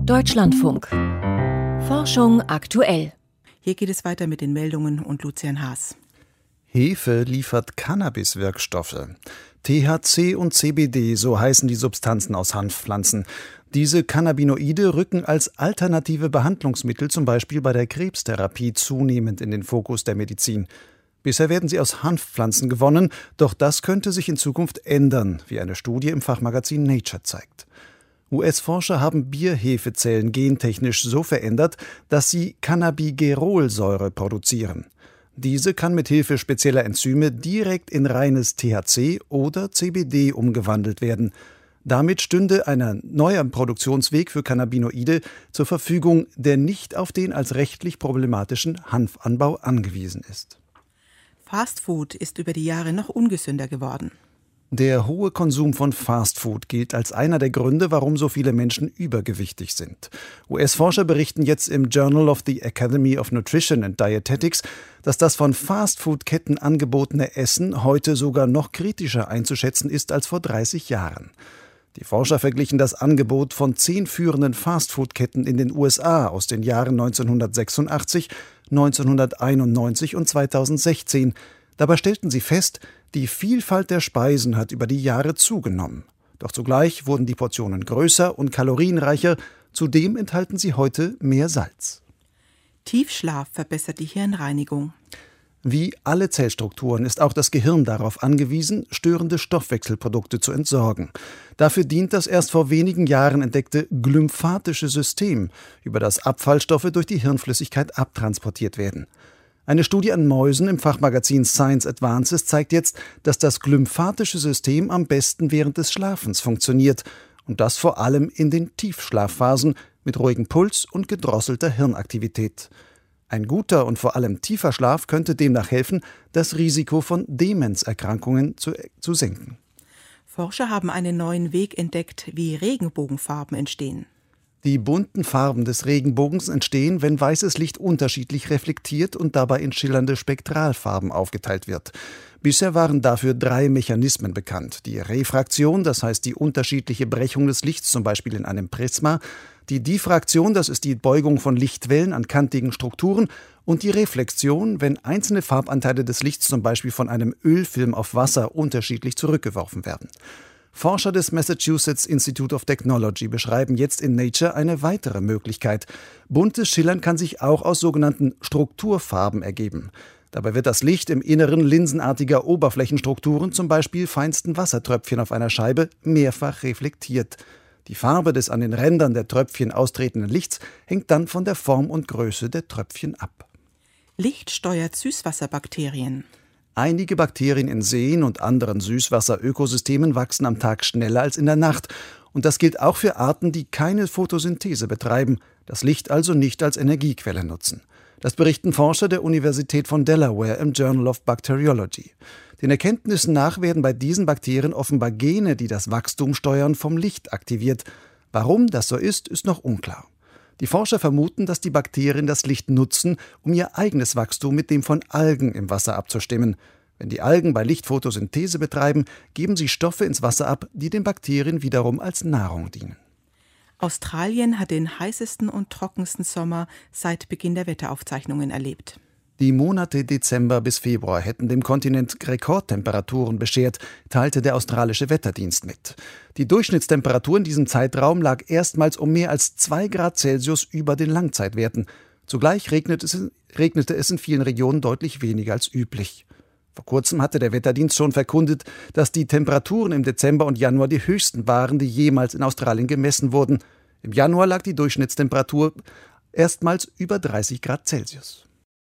Deutschlandfunk. Forschung aktuell. Hier geht es weiter mit den Meldungen und Lucian Haas. Hefe liefert Cannabis-Wirkstoffe. THC und CBD, so heißen die Substanzen aus Hanfpflanzen. Diese Cannabinoide rücken als alternative Behandlungsmittel, zum Beispiel bei der Krebstherapie, zunehmend in den Fokus der Medizin. Bisher werden sie aus Hanfpflanzen gewonnen, doch das könnte sich in Zukunft ändern, wie eine Studie im Fachmagazin Nature zeigt. US-Forscher haben Bierhefezellen gentechnisch so verändert, dass sie Cannabigerolsäure produzieren. Diese kann mit Hilfe spezieller Enzyme direkt in reines THC oder CBD umgewandelt werden. Damit stünde ein neuer Produktionsweg für Cannabinoide zur Verfügung, der nicht auf den als rechtlich problematischen Hanfanbau angewiesen ist. Fastfood ist über die Jahre noch ungesünder geworden. Der hohe Konsum von Fastfood gilt als einer der Gründe, warum so viele Menschen übergewichtig sind. US-Forscher berichten jetzt im Journal of the Academy of Nutrition and Dietetics, dass das von Fastfood-Ketten angebotene Essen heute sogar noch kritischer einzuschätzen ist als vor 30 Jahren. Die Forscher verglichen das Angebot von 10 führenden Fastfood-Ketten in den USA aus den Jahren 1986, 1991 und 2016. Dabei stellten sie fest, die Vielfalt der Speisen hat über die Jahre zugenommen. Doch zugleich wurden die Portionen größer und kalorienreicher, zudem enthalten sie heute mehr Salz. Tiefschlaf verbessert die Hirnreinigung. Wie alle Zellstrukturen ist auch das Gehirn darauf angewiesen, störende Stoffwechselprodukte zu entsorgen. Dafür dient das erst vor wenigen Jahren entdeckte glymphatische System, über das Abfallstoffe durch die Hirnflüssigkeit abtransportiert werden. Eine Studie an Mäusen im Fachmagazin Science Advances zeigt jetzt, dass das glymphatische System am besten während des Schlafens funktioniert und das vor allem in den Tiefschlafphasen mit ruhigem Puls und gedrosselter Hirnaktivität. Ein guter und vor allem tiefer Schlaf könnte demnach helfen, das Risiko von Demenzerkrankungen zu senken. Forscher haben einen neuen Weg entdeckt, wie Regenbogenfarben entstehen. Die bunten Farben des Regenbogens entstehen, wenn weißes Licht unterschiedlich reflektiert und dabei in schillernde Spektralfarben aufgeteilt wird. Bisher waren dafür 3 Mechanismen bekannt. Die Refraktion, das heißt die unterschiedliche Brechung des Lichts, zum Beispiel in einem Prisma, die Diffraktion, das ist die Beugung von Lichtwellen an kantigen Strukturen, und die Reflexion, wenn einzelne Farbanteile des Lichts, zum Beispiel von einem Ölfilm auf Wasser, unterschiedlich zurückgeworfen werden. Forscher des Massachusetts Institute of Technology beschreiben jetzt in Nature eine weitere Möglichkeit. Buntes Schillern kann sich auch aus sogenannten Strukturfarben ergeben. Dabei wird das Licht im Inneren linsenartiger Oberflächenstrukturen, zum Beispiel feinsten Wassertröpfchen auf einer Scheibe, mehrfach reflektiert. Die Farbe des an den Rändern der Tröpfchen austretenden Lichts hängt dann von der Form und Größe der Tröpfchen ab. Licht steuert Süßwasserbakterien. Einige Bakterien in Seen und anderen Süßwasserökosystemen wachsen am Tag schneller als in der Nacht. Und das gilt auch für Arten, die keine Photosynthese betreiben, das Licht also nicht als Energiequelle nutzen. Das berichten Forscher der Universität von Delaware im Journal of Bacteriology. Den Erkenntnissen nach werden bei diesen Bakterien offenbar Gene, die das Wachstum steuern, vom Licht aktiviert. Warum das so ist, ist noch unklar. Die Forscher vermuten, dass die Bakterien das Licht nutzen, um ihr eigenes Wachstum mit dem von Algen im Wasser abzustimmen. Wenn die Algen bei Licht Photosynthese betreiben, geben sie Stoffe ins Wasser ab, die den Bakterien wiederum als Nahrung dienen. Australien hat den heißesten und trockensten Sommer seit Beginn der Wetteraufzeichnungen erlebt. Die Monate Dezember bis Februar hätten dem Kontinent Rekordtemperaturen beschert, teilte der australische Wetterdienst mit. Die Durchschnittstemperatur in diesem Zeitraum lag erstmals um mehr als 2 Grad Celsius über den Langzeitwerten. Zugleich regnete es in vielen Regionen deutlich weniger als üblich. Vor kurzem hatte der Wetterdienst schon verkündet, dass die Temperaturen im Dezember und Januar die höchsten waren, die jemals in Australien gemessen wurden. Im Januar lag die Durchschnittstemperatur erstmals über 30 Grad Celsius.